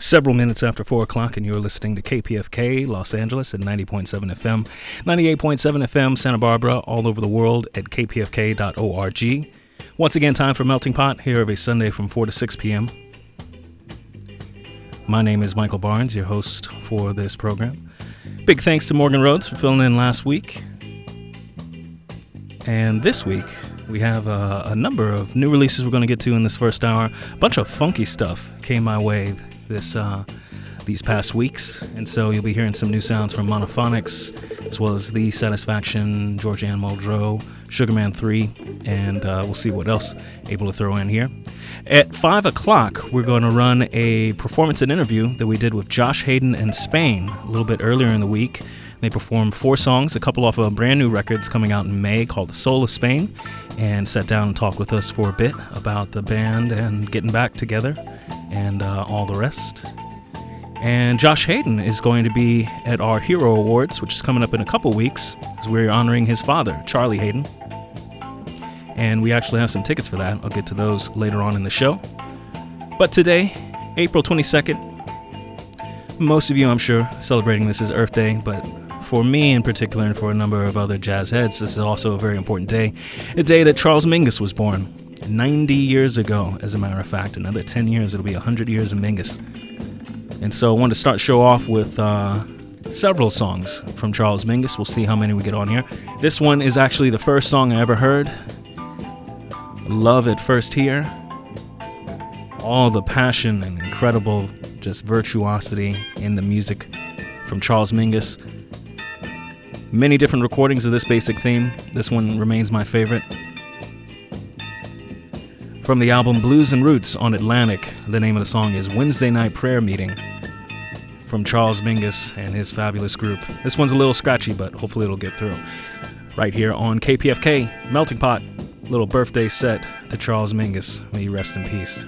Several minutes after 4 o'clock, and you're listening to KPFK Los Angeles at 90.7 FM, 98.7 FM Santa Barbara, all over the world at kpfk.org. Once again, time for Melting Pot here every Sunday from 4 to 6 p.m. My name is Michael Barnes, your host for this program. Big thanks to Morgan Rhodes for filling in last week. And this week, we have a number of new releases we're going to get to in this first hour. A bunch of funky stuff came my way these past weeks, and so you'll be hearing some new sounds from Monophonics, as well as The Satisfaction, Georgianne Muldrow, Sugarman 3, and we'll see what else able to throw in here. At 5 o'clock, we're going to run a performance and interview that we did with Josh Hayden and Spain a little bit earlier in the week. They performed 4 songs, a couple off of brand new records coming out in May called The Soul of Spain, and sat down and talked with us for a bit about the band and getting back together and all the rest. And Josh Hayden is going to be at our Hero Awards, which is coming up in a couple weeks, as we're honoring his father, Charlie Hayden. And we actually have some tickets for that. I'll get to those later on in the show. But today, April 22nd, most of you, I'm sure, celebrating this as Earth Day, but for me in particular and for a number of other jazz heads, this is also a very important day. A day that Charles Mingus was born 90 years ago, as a matter of fact. Another 10 years, it'll be 100 years of Mingus. And so I wanted to start the show off with several songs from Charles Mingus. We'll see how many we get on here. This one is actually the first song I ever heard. Love at First Hear. All the passion and incredible just virtuosity in the music from Charles Mingus. Many different recordings of this basic theme. This one remains my favorite. From the album Blues and Roots on Atlantic, the name of the song is Wednesday Night Prayer Meeting from Charles Mingus and his fabulous group. This one's a little scratchy, but hopefully it'll get through. Right here on KPFK, Melting Pot, little birthday set to Charles Mingus. May you rest in peace.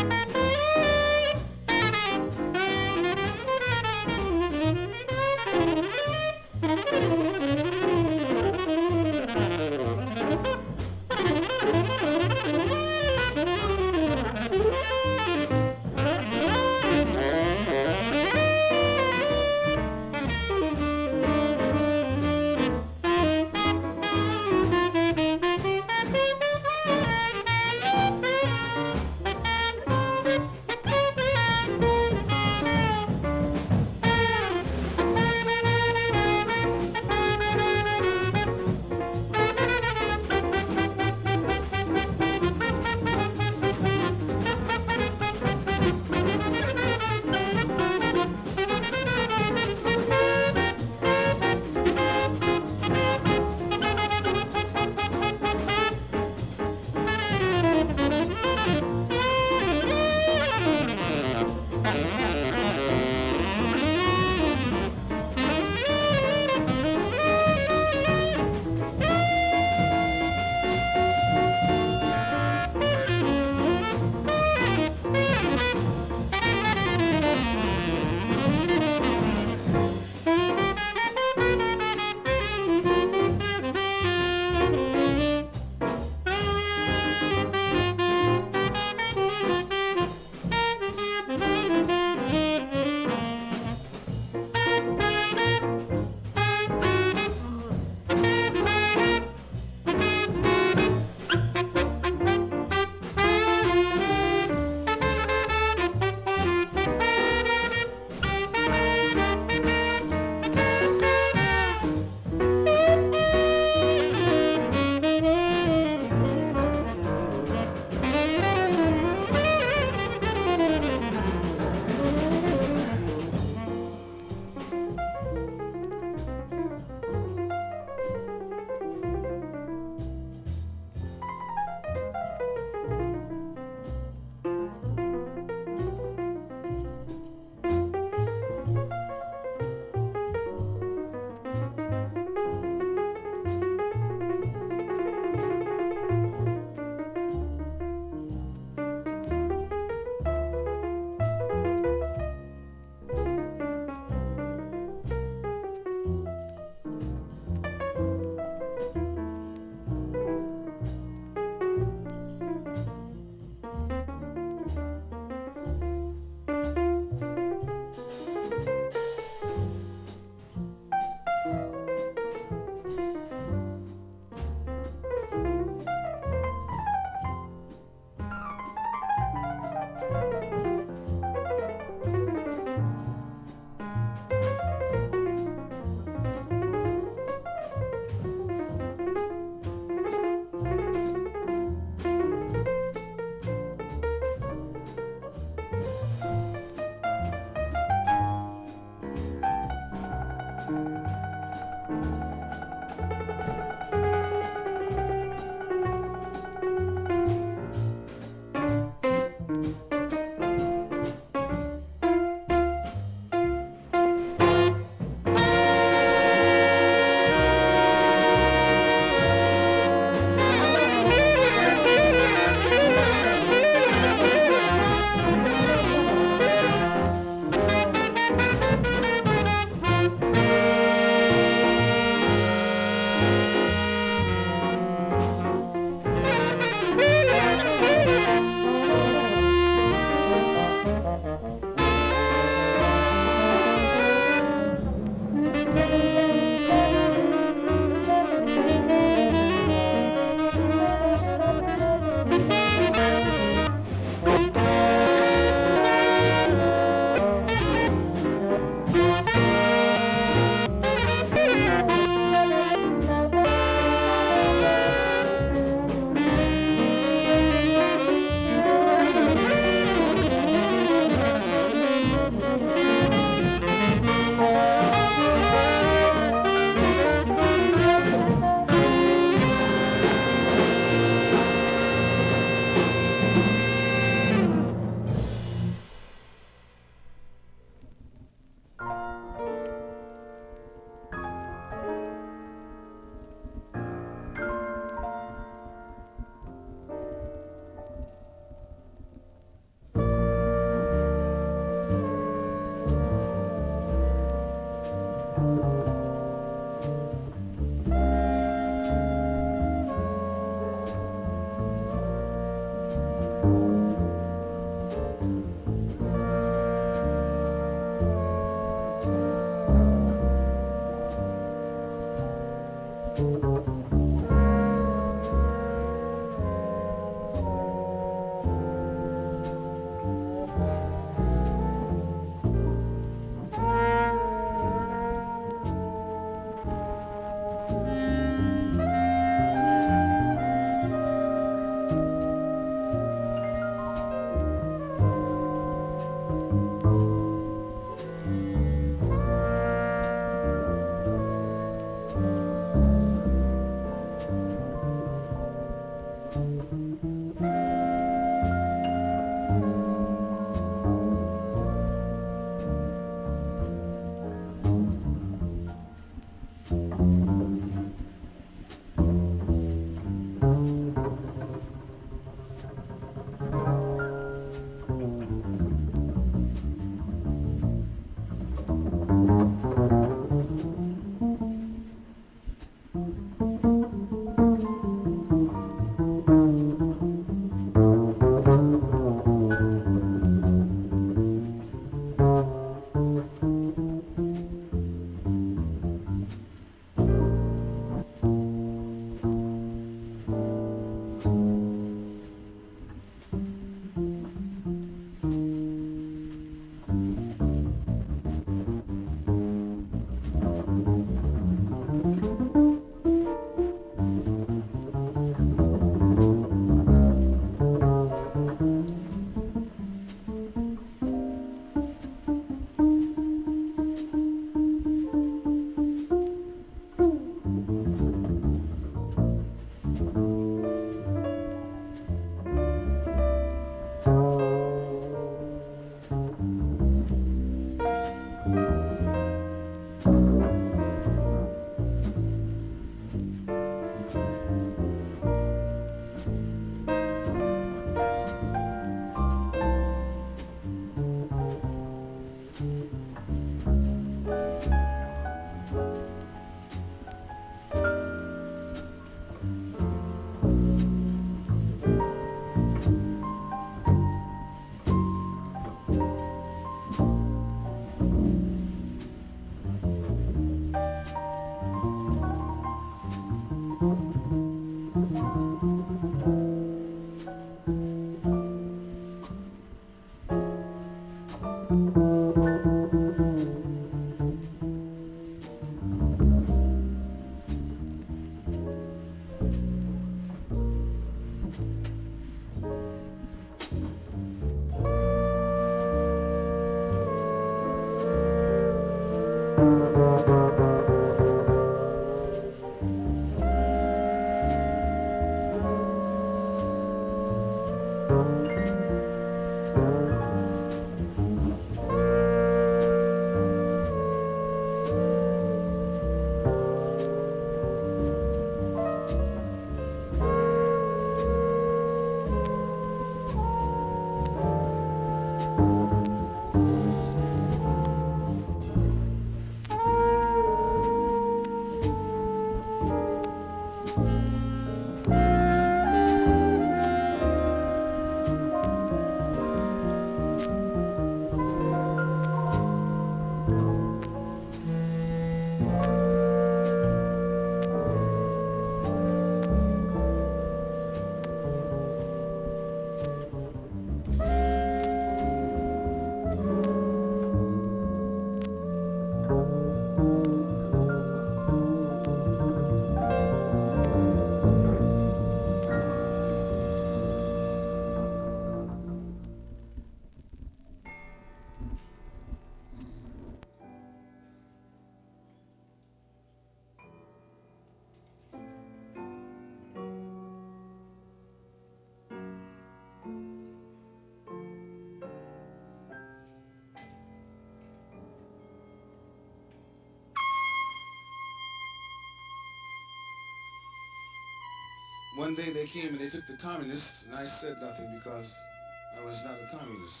One day they came and they took the communists, and I said nothing because I was not a communist.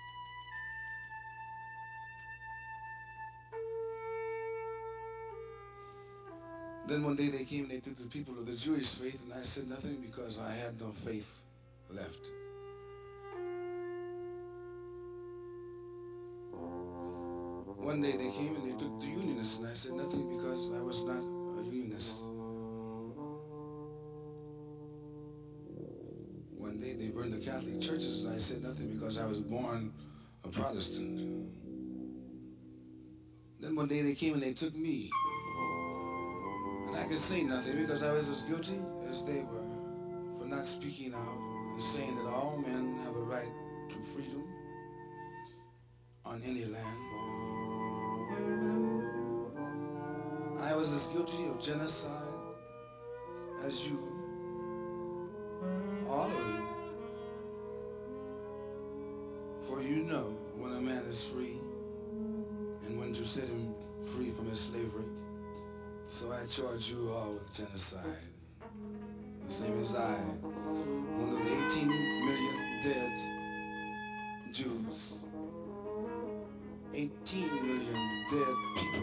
Then one day they came and they took the people of the Jewish faith, and I said nothing because I had no faith left. One day they came and they took the Unionists, and I said nothing because I was not a Unionist. One day they burned the Catholic churches, and I said nothing because I was born a Protestant. Then one day they came and they took me. And I could say nothing because I was as guilty as they were for not speaking out and saying that all men have a right to freedom on any land. I was as guilty of genocide as you, all of you. For you know when a man is free and when to set him free from his slavery. So I charge you all with genocide. The same as I, one of the 18 million dead Jews. 18 million dead people.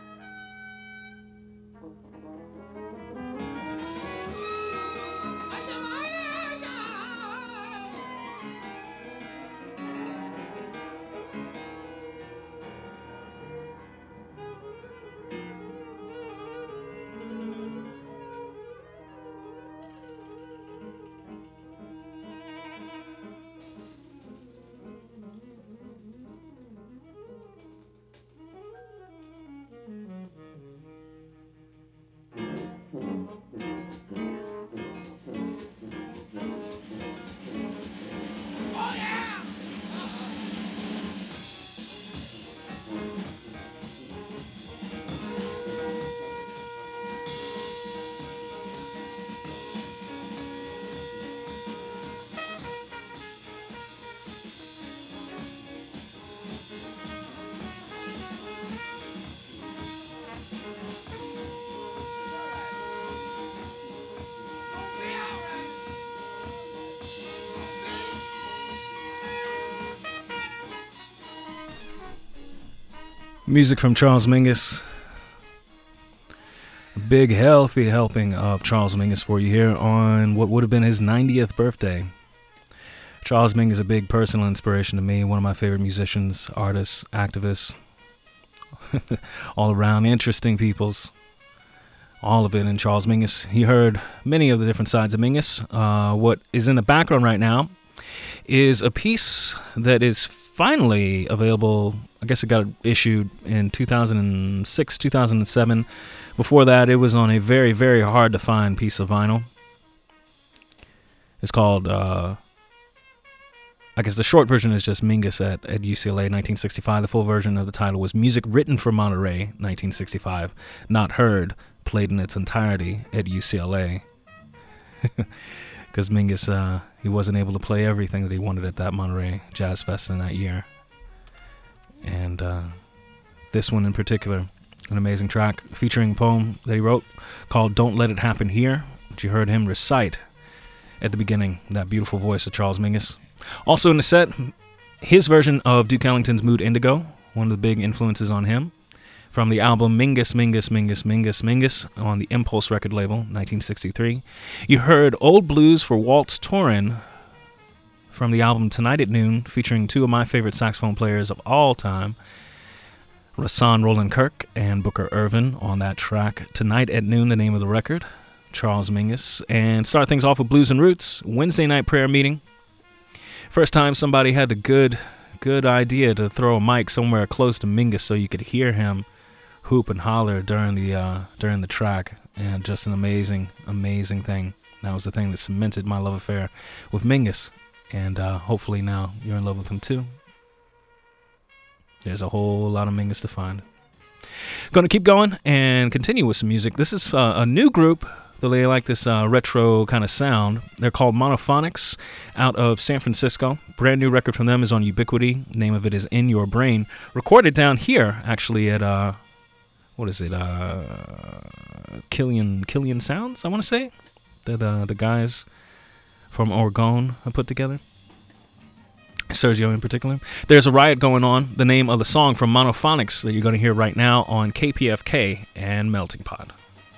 Music from Charles Mingus. A big, healthy helping of Charles Mingus for you here on what would have been his 90th birthday. Charles Mingus is a big personal inspiration to me, one of my favorite musicians, artists, activists, all around interesting peoples. All of it in Charles Mingus. You heard many of the different sides of Mingus. What is in the background right now is a piece that is finally available. I guess it got issued in 2006, 2007. Before that, it was on a very, very hard to find piece of vinyl. It's called, I guess the short version is just Mingus at UCLA 1965. The full version of the title was Music Written for Monterey 1965. Not heard, played in its entirety at UCLA. Because Mingus, he wasn't able to play everything that he wanted at that Monterey Jazz Fest in that year. And this one in particular, an amazing track featuring a poem that he wrote called Don't Let It Happen Here, which you heard him recite at the beginning, that beautiful voice of Charles Mingus. Also in the set, his version of Duke Ellington's Mood Indigo, one of the big influences on him, from the album Mingus, Mingus, Mingus, Mingus, Mingus on the Impulse record label, 1963. You heard Old Blues for Waltz Tourin' from the album Tonight at Noon, featuring two of my favorite saxophone players of all time, Rahsaan Roland Kirk and Booker Ervin on that track. Tonight at Noon, the name of the record, Charles Mingus. And start things off with Blues and Roots, Wednesday night prayer meeting. First time somebody had the good idea to throw a mic somewhere close to Mingus so you could hear him hoop and holler during the track, and just an amazing thing. That was the thing that cemented my love affair with Mingus, and hopefully now you're in love with him too. There's a whole lot of Mingus to find. Gonna keep going and continue with some music. This is a new group. They like this retro kind of sound. They're called Monophonics, out of San Francisco. Brand new record from them is on Ubiquity. Name of it is In Your Brain. Recorded down here, actually, at what is it? Killian Sounds, I want to say. that the guys from Oregon have put together. Sergio in particular. There's a riot going on. The name of the song from Monophonics that you're going to hear right now on KPFK and Melting Pot.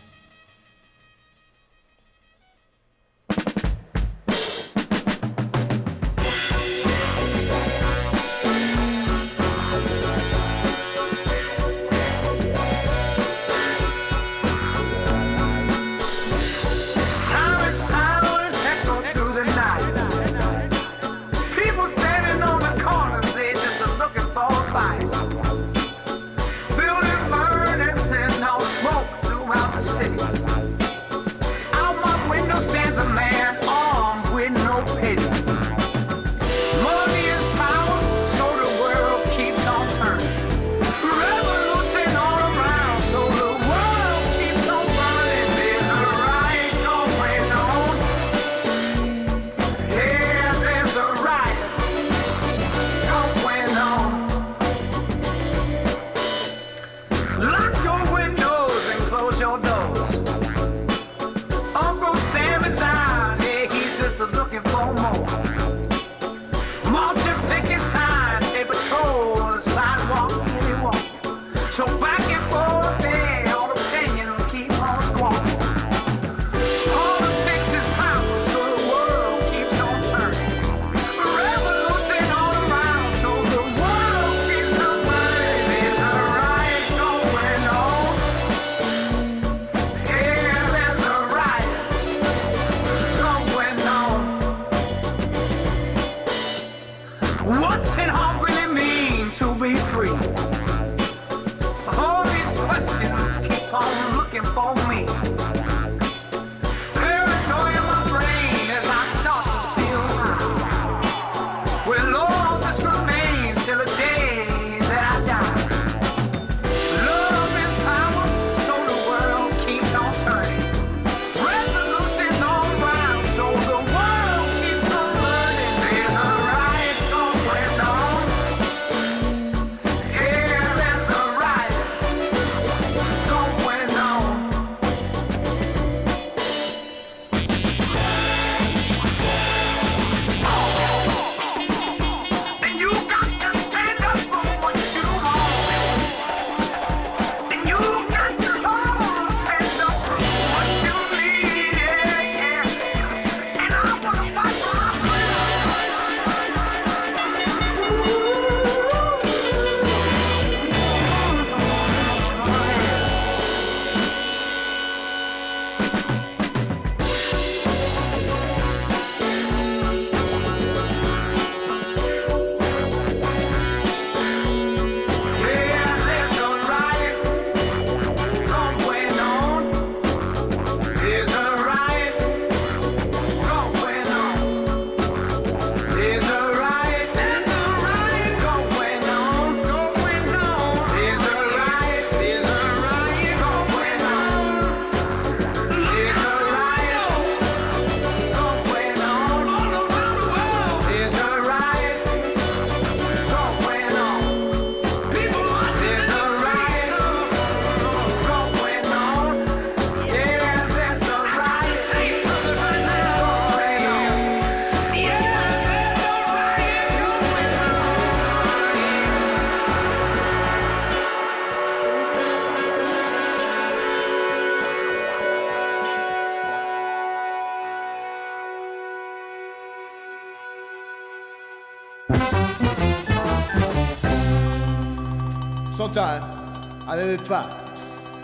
Sometimes I let it fast.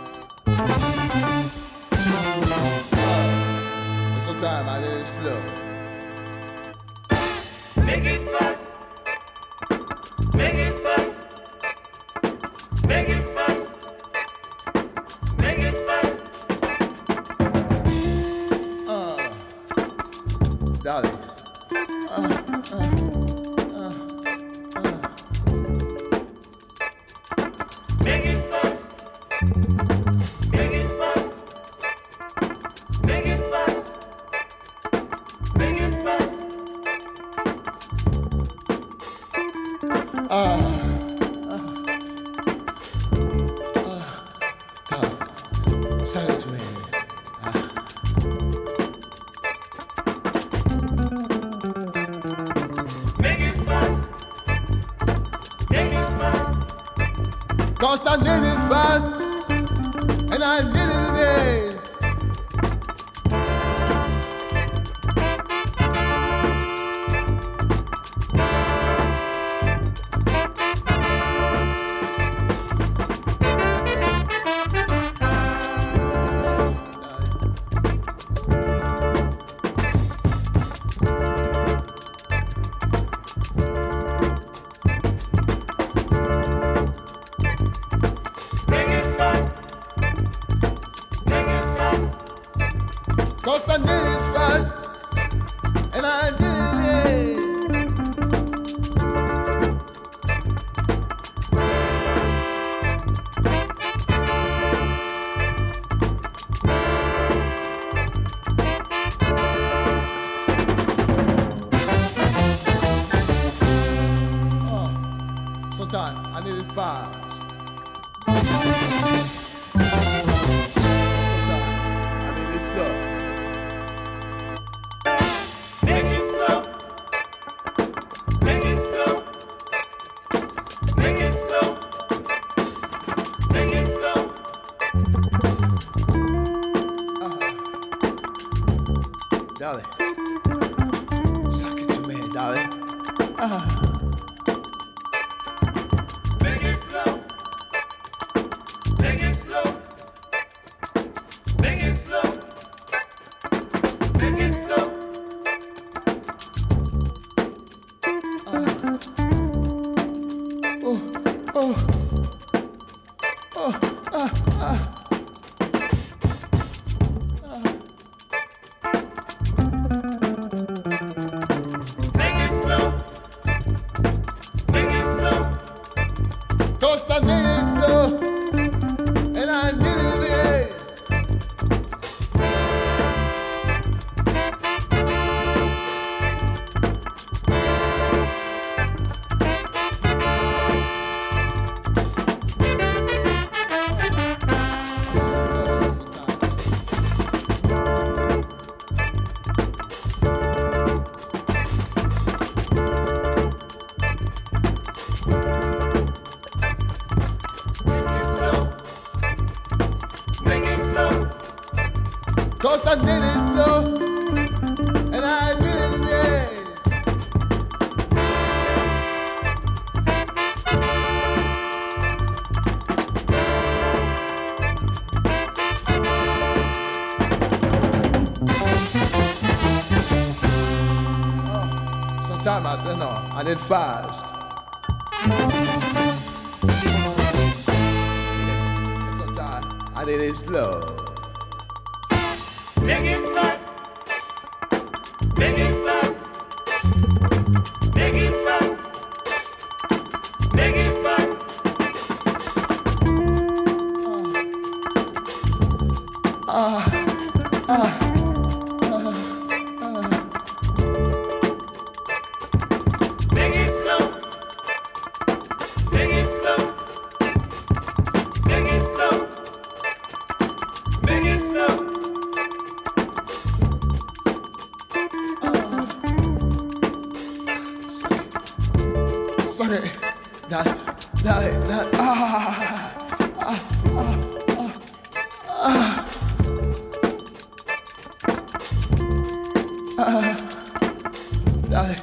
And sometimes I let it slow. Make it fast. Make it fast. Make it fast. Make it fast. Darling. Make it fast. Make it fast. Make it fast. Make it fast. Say it to me. Cause I need it fast, and I need it in days. Cause I need it fast, and I need it. Oh, sometimes I need it fast. Sometimes I need it slow. Make it slow. Make it slow. Make it slow. Make it slow. Darling, suck it to me, darling. Make it slow. Make it slow. Make it slow. Make it slow. Make it slow. Make it slow. Cause I need it slow, and I need it yes. Make it slow. Make it slow. Cause I need it slow, and I need it yes. Sometimes I say no, I need fast. And sometimes I need it slow. Make it fast. Make it fast. Make it fast. Make it fast. Make it slow. Make it slow. Make it slow. Make it slow. Suck it. Darling, darling, darling.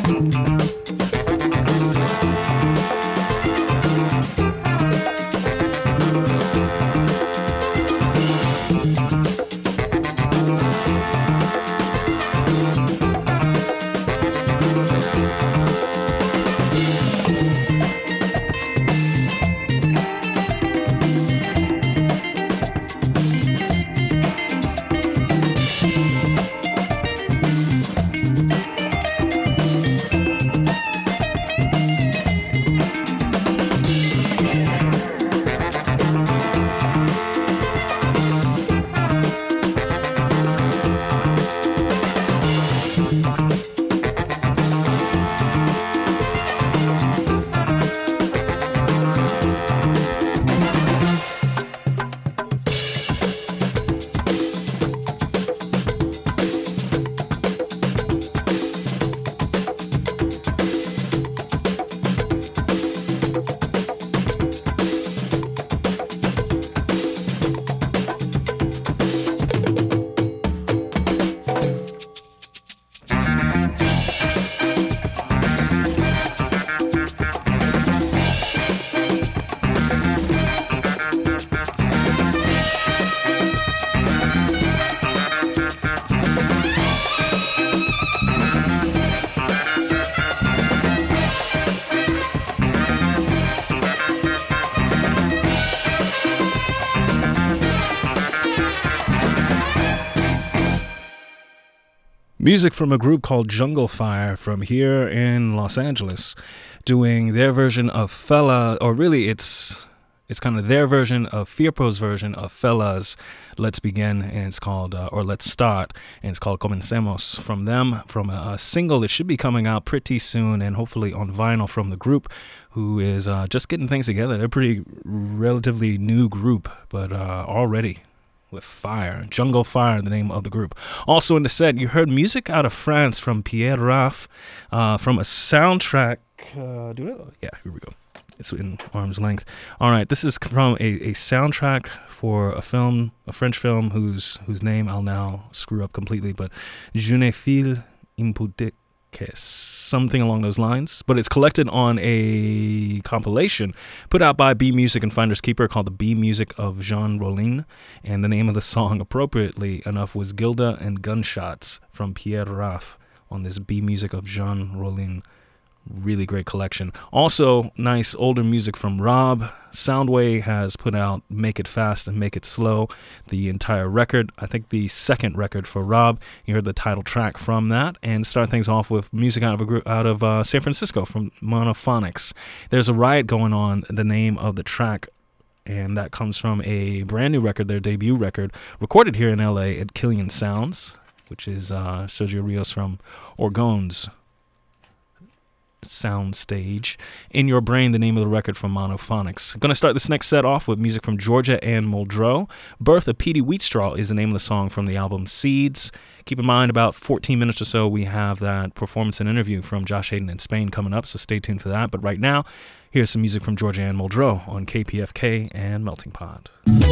Music from a group called Jungle Fire from here in Los Angeles, doing their version of Fela, or really it's kind of their version of Firpo's version of Fela's Let's Begin, and it's called, or Let's Start, and it's called Comencemos from them, from a single that should be coming out pretty soon, and hopefully on vinyl from the group, who is just getting things together. They're a pretty relatively new group, but already with fire. Jungle Fire, the name of the group. Also in the set, you heard music out of France from Pierre Raff, from a soundtrack. Yeah, here we go. It's in arm's length. All right, this is from a soundtrack for a film, a French film, whose name I'll now screw up completely, but Je ne file impudiques, something along those lines. But it's collected on a compilation put out by B Music and Finders Keeper called the B Music of Jean Rollin, and the name of the song, appropriately enough, was Gilda and Gunshots from Pierre Raff on this B Music of Jean Rollin. Really great collection. Also, nice older music from Rob. Soundway has put out Make It Fast and Make It Slow, the entire record. I think the second record for Rob. You heard the title track from that, and start things off with music out of a group out of San Francisco from Monophonics. There's a Riot Going On, the name of the track, and that comes from a brand new record, their debut record, recorded here in LA at Killian Sounds, which is Sergio Rios from Orgone's soundstage. In Your Brain, the name of the record from Monophonics. Going to start this next set off with music from Georgia Ann Muldrow. Birth of Petey Wheatstraw is the name of the song from the album Seeds. Keep in mind, about 14 minutes or so, we have that performance and interview from Josh Hayden in Spain coming up, so stay tuned for that. But right now, here's some music from Georgia Ann Muldrow on KPFK and Melting Pot.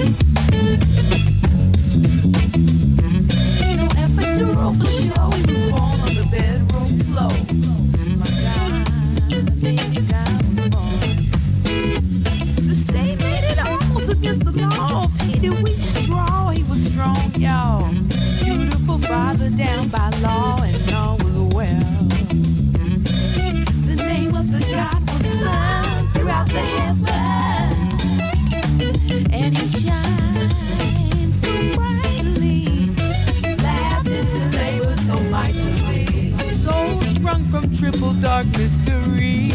Epidural for sure, he was born on the bedroom floor. My God, baby God was born. The state made it almost against the law. Petey Wheatstraw, he was strong, y'all. Beautiful father down by law, and all was well. The name of the God was sung throughout the heaven, and he shined so brightly, laughed until they were so mightily. A soul sprung from triple dark mystery.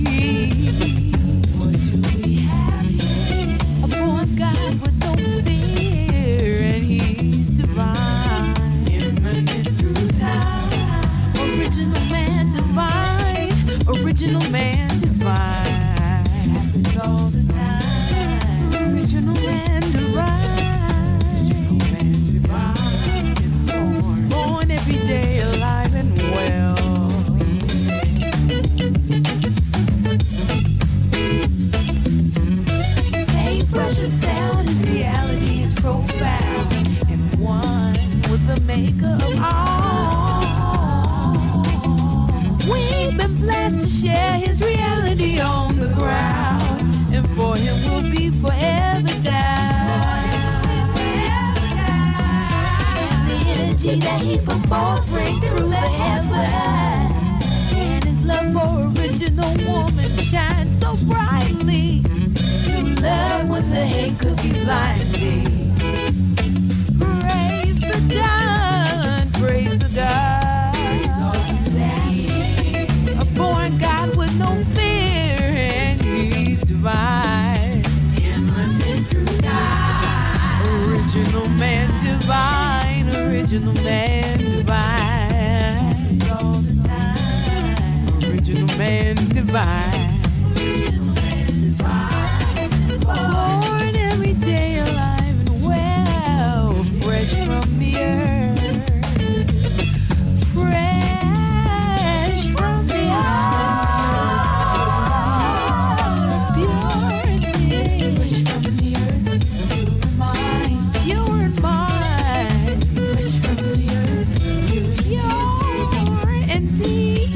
What do we have here? A born God with no fear, and he's divine, immanent through time. Original man divine, original man divine. Happens all the time. Original man divine, original man divine. Born every day alive and well. Precious sound, his reality is profound, and one with the maker of all. Way to share his reality on the ground, and for him will be forever down. And the energy that he put forth break through the heaven, and his love for original woman shines so brightly. New love when the hate could be blinding. Praise the dawn, praise the dawn. Praise all that. A born God with no fear, and he's divine. Inland through time. Original man divine, original man divine. All the time. Original man divine. Original man divine. Born every day alive and well, fresh from the earth. Fresh from the earth. Purity. Fresh from the earth. Pure and mine. Pure and mine. Fresh from the earth. Pure and deep.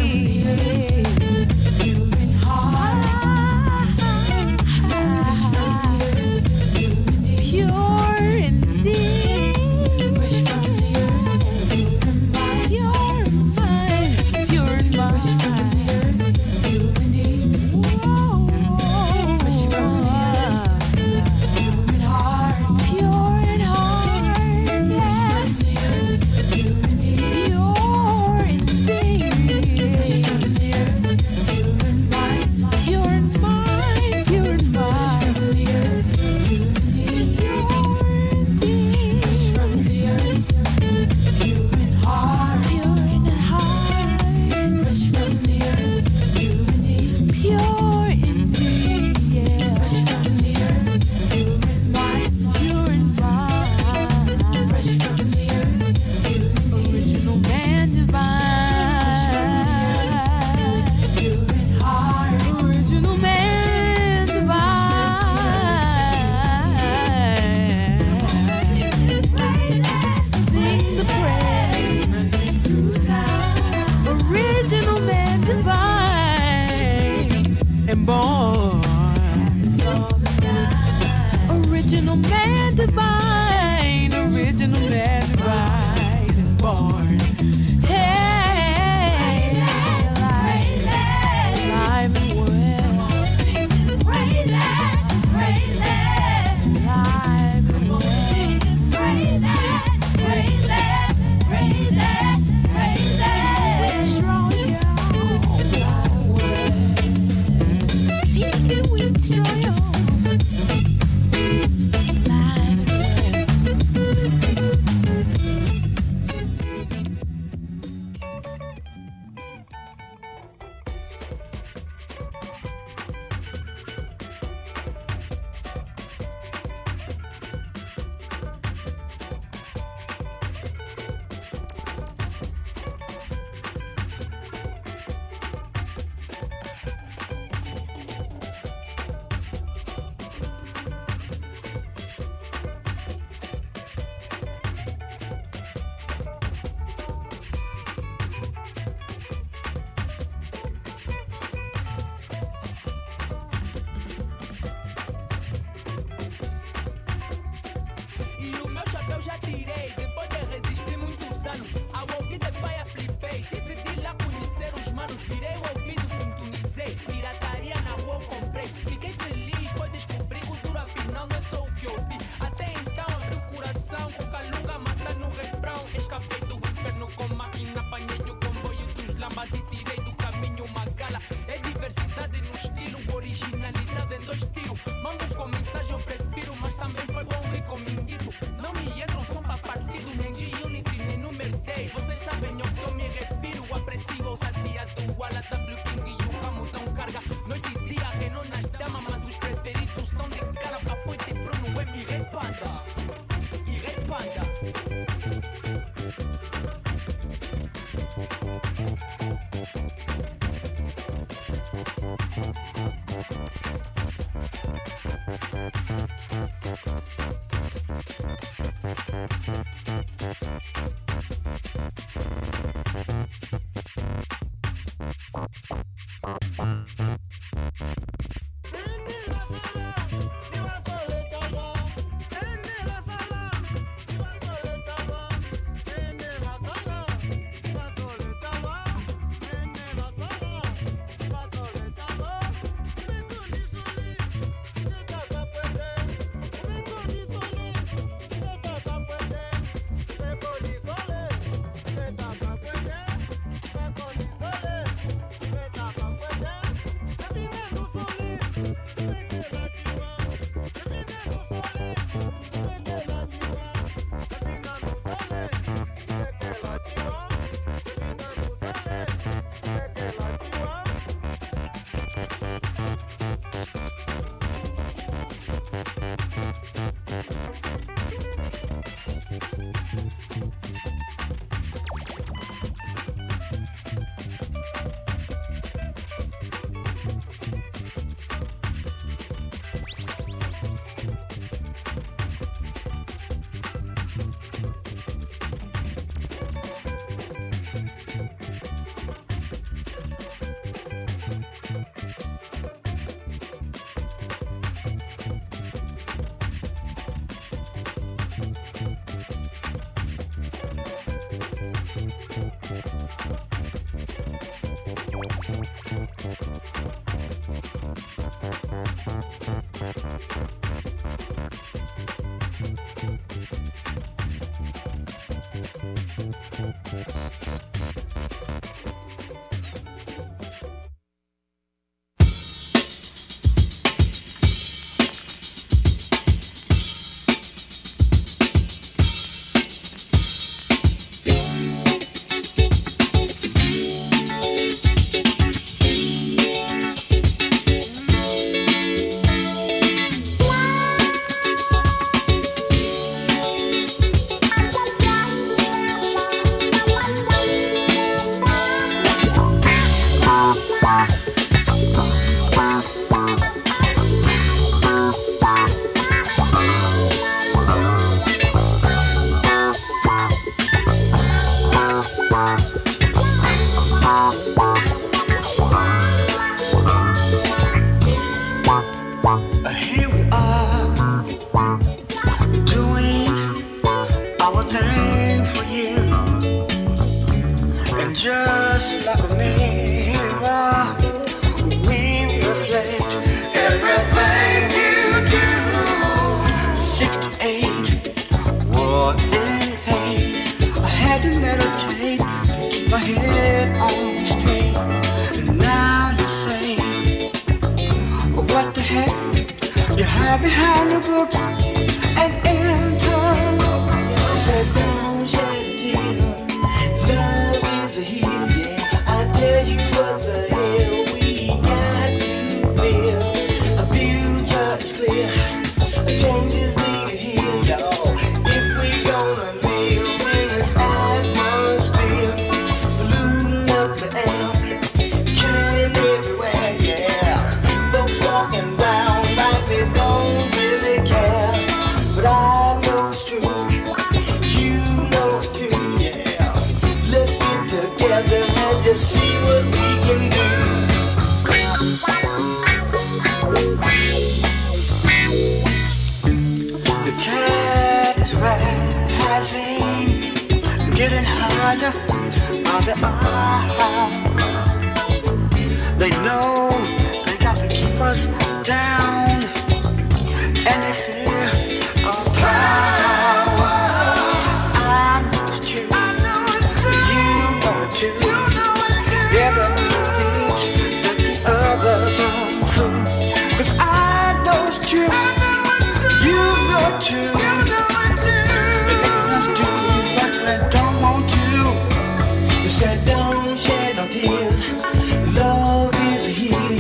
Pure and hard. Fresh from the earth. Pure and deep. Fresh from the earth. Pure and mine. Pure and mine. Pure and mine. Fresh from the earth. Pure and deep. Whoa. Fresh from the earth. Pure and hard. Pure and hard. Yeah. Fresh from the earth. Pure and deep. Pure and deep. Fresh from the earth. Pure and mine. Pure and mine. Pure and mine. Fresh from the earth. Pure and deep. Pure and deep. Fresh from the earth. Pure and hard. Pure and hard. Fresh from the earth. Pure and deep. Pure and deep. Yeah. Fresh from the earth. Pure and mine. Pure and mine. Fresh from the earth. Pure and deep. Original man divine. Pure and hard. Original man divine. Sing the praise through time. Original man divine and born all the time. Original man divine. Original man divine and born. Hey, alive and well. Alive and well. E o meu chapéu já tirei, depois de resistir muitos anos. Ao ouvir de paia flipei, tive de ir lá conhecer os manos. Virei o ouvido, sintonizei, pirataria na rua eu comprei. Fiquei feliz, foi descobrir cultura afinal não é só o que eu vi. Até então abri o coração, com calunga mata no refrão. Escapei do inferno com máquina, apanhei o comboio dos lambas e tirei do caminho uma gala. É diversidade no estilo, originalidade em dois tiros. Mangos com mensagem eu prefiro, mas também foi bom rir com minguito. Não me entram som pra partido, nem de Unity, nem número 10. Vocês sabem ao que eu me refiro, aprecio ousadia do Ala, W King e o ramo dão carga. Noite e dia, renou nas damas, mas os preferidos são de cara. Papoite e Bruno, é mi repanda. E repanda. Said don't shed no tears. Love is a healer.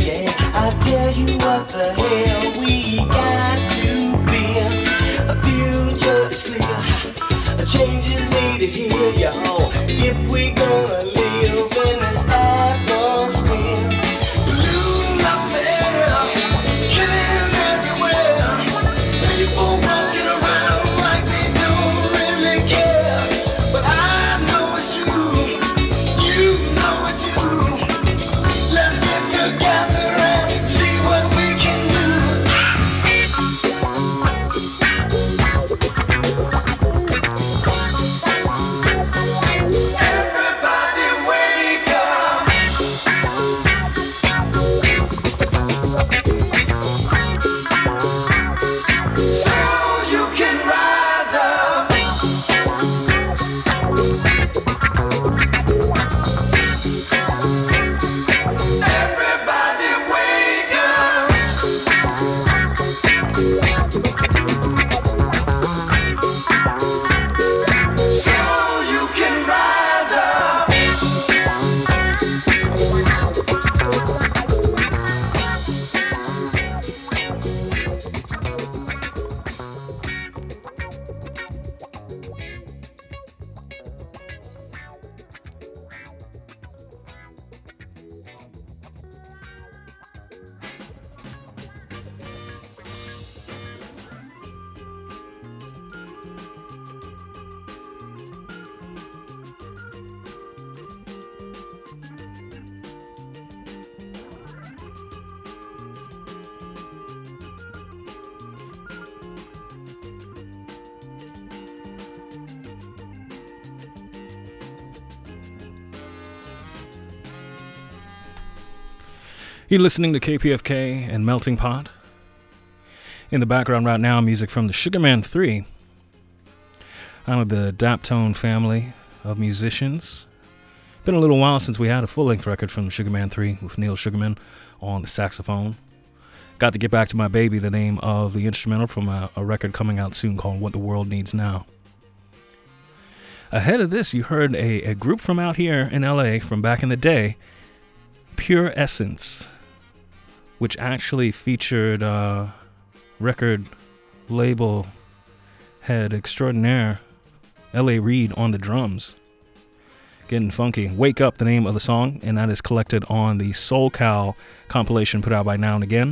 You're listening to KPFK and Melting Pot. In the background right now, music from the Sugarman 3. I'm of the Daptone family of musicians. Been a little while since we had a full-length record from Sugarman 3 with Neil Sugarman on the saxophone. Got to get back to my baby, the name of the instrumental from a record coming out soon called What the World Needs Now. Ahead of this, you heard a group from out here in LA from back in the day, Pure Essence, which actually featured record label head extraordinaire L.A. Reid on the drums. Getting funky. Wake Up, the name of the song, and that is collected on the Soul Cow compilation put out by Now and Again.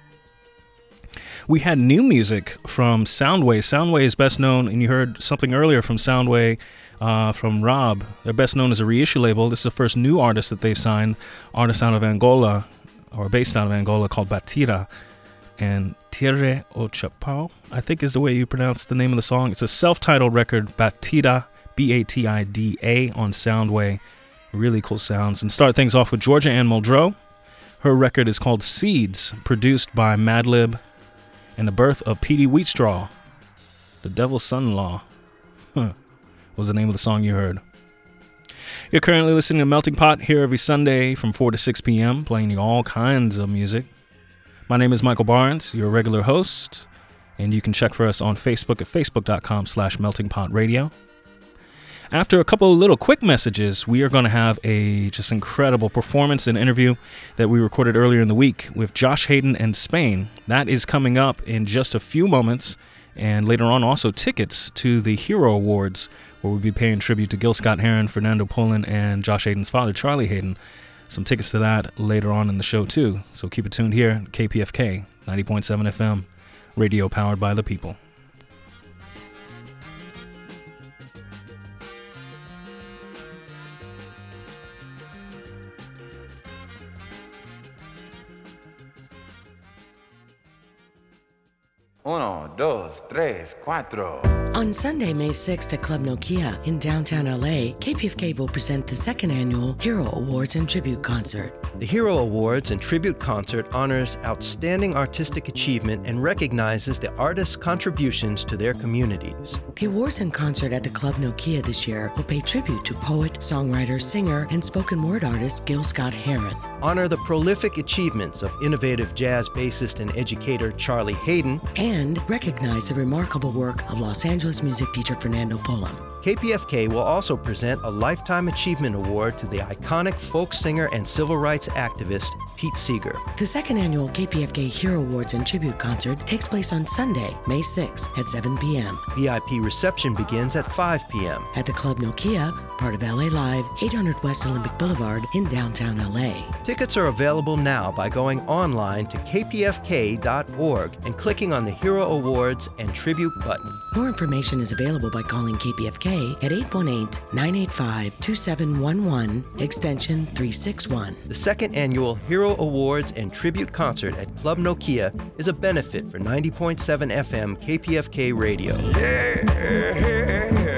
We had new music from Soundway. Soundway is best known, and you heard something earlier from Soundway from Rob. They're best known as a reissue label. This is the first new artist that they've signed, artist out of Angola, or based out of Angola, called Batida. And Tierra o Chapao, I think is the way you pronounce the name of the song. It's a self-titled record, Batida, B-A-T-I-D-A, on Soundway. Really cool sounds. And start things off with Georgia Ann Muldrow. Her record is called Seeds, produced by Madlib, and the birth of Petey Wheatstraw, the devil's son-in-law. Was the name of the song you heard. You're currently listening to Melting Pot here every Sunday from 4 to 6 p.m., playing you all kinds of music. My name is Michael Barnes, your regular host, and you can check for us on Facebook at facebook.com/meltingpotradio. After a couple of little quick messages, we are going to have a just incredible performance and interview that we recorded earlier in the week with Josh Hayden and Spain. That is coming up in just a few moments, and later on also tickets to the Hero Awards, where we'll be paying tribute to Gil Scott-Heron, Fernando Polan, and Josh Hayden's father, Charlie Hayden. Some tickets to that later on in the show, too. So keep it tuned here, KPFK, 90.7 FM, radio powered by the people. Uno, dos, tres, cuatro. On Sunday, May 6th at Club Nokia in downtown LA, KPFK will present the second annual Hero Awards and Tribute Concert. The Hero Awards and Tribute Concert honors outstanding artistic achievement and recognizes the artists' contributions to their communities. The awards and concert at the Club Nokia this year will pay tribute to poet, songwriter, singer, and spoken word artist Gil Scott-Heron. Honor the prolific achievements of innovative jazz bassist and educator Charlie Hayden. And recognize the remarkable work of Los Angeles music teacher Fernando Polan. KPFK will also present a Lifetime Achievement Award to the iconic folk singer and civil rights activist Pete Seeger. The second annual KPFK Hero Awards and Tribute Concert takes place on Sunday, May 6th at 7 p.m. VIP reception begins at 5 p.m. at the Club Nokia, part of LA Live, 800 West Olympic Boulevard in downtown LA. Tickets are available now by going online to kpfk.org and clicking on the Hero Awards and Tribute button. More information is available by calling KPFK at 818-985-2711, extension 361. The second annual Hero Awards and Tribute Concert at Club Nokia is a benefit for 90.7 FM KPFK Radio. Yeah.